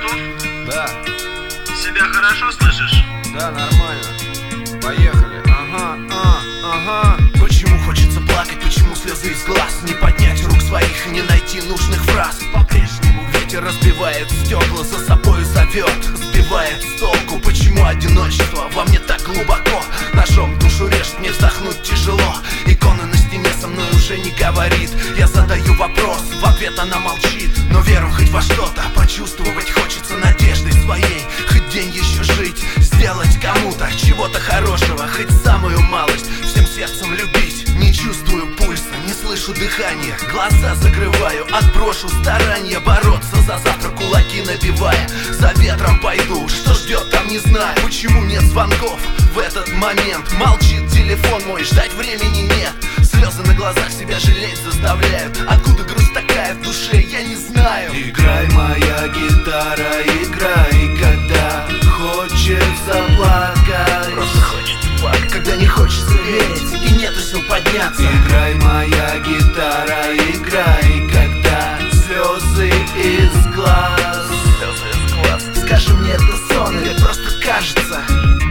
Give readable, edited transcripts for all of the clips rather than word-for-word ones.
готов? Да, Себя хорошо слышишь? да, нормально. Поехали. Ага. Почему хочется плакать, почему слезы из глаз? Не поднять рук своих и не найти нужных фраз. По-прежнему ветер разбивает стекла, за собой зовет, сбивает с толку. Почему одиночество во мне так глубоко? Ножом душу режет, мне вздохнуть тяжело. Икона на стене со мной уже не говорит. Я задаю вопрос, в ответ она молчит. Но веру хоть во что-то почувствовать хочется надеждой своей. Хоть день еще жить, сделать кому-то чего-то хорошего, хоть самую малость, всем сердцем любить. Не чувствую пульса, не слышу дыхания, глаза закрываю, отброшу старания. Бороться за завтра, кулаки набивая, за ветром пойду, что ждет там не знаю. Почему нет звонков в этот момент? Молчит телефон мой, ждать времени нет. Слезы на глазах себя жалеть заставляют. Откуда грусть такая в душе, я не знаю. Играй, моя гитара, играй, когда хочется плакать. Просто хочется плакать, когда не хочется верить и нету сил подняться. Играй, моя гитара, играй, когда слезы из глаз. Слезы из глаз. Скажи мне, это сон или просто кажется?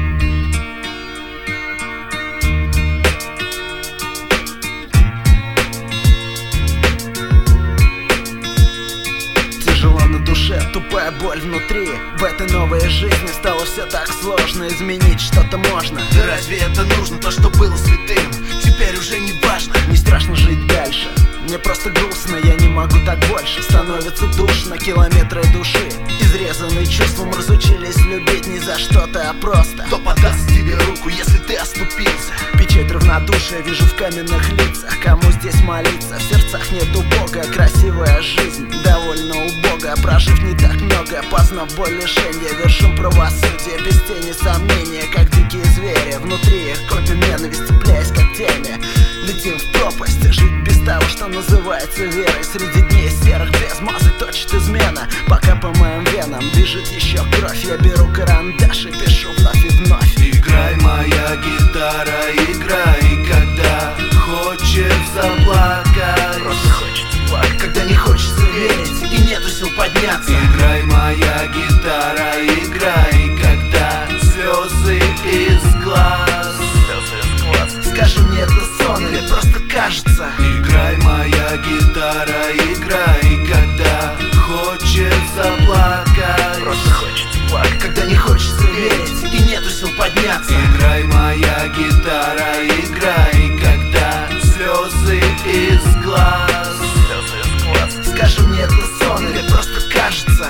Тяжело на душе, тупая боль внутри. В этой новой жизни стало все так сложно. Изменить что-то можно. Да разве это нужно? То, что было святым, теперь уже не важно. Не страшно жить дальше, мне просто грустно. Я не могу так больше, становится душно. Километры души, изрезанные чувством, разучились любить не за что-то, а просто. Кто подаст тебе руку, если ты оступился? Печать равнодушия вижу в каменных лицах. Кому здесь молиться? В сердцах нету Бога. Красивая жизнь довольно убогая, прожив не так много, познав боль лишения, вершим правосудие без тени сомнения. Как дикие звери, внутри копим ненависть, цепляясь когтями. Летим в пропасть, жить без того, что называется верой. Среди дней серых без мазы точит измена. Пока по моим венам бежит еще кровь, я беру карандаш и пишу вновь и вновь. Играй, моя гитара, играй, когда хочется плакать. Просто хочется плакать, когда не хочется верить и нету сил подняться. Играй, моя гитара, играй, когда слезы из глаз. Слезы из глаз. Скажи мне, это сон или просто кажется? Играй, моя гитара, играй, когда хочется плакать. Просто хочется плакать, когда не хочется верить и нету сил подняться. Играй, моя гитара, играй, когда слезы из глаз. Слезы из глаз. Скажи мне, это сон или просто кажется?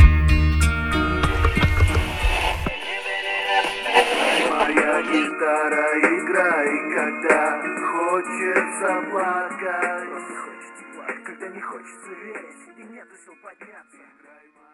Моя гитара, играй, когда хочется плакать. Просто хочется плакать, когда не хочется верить и нету сил подняться.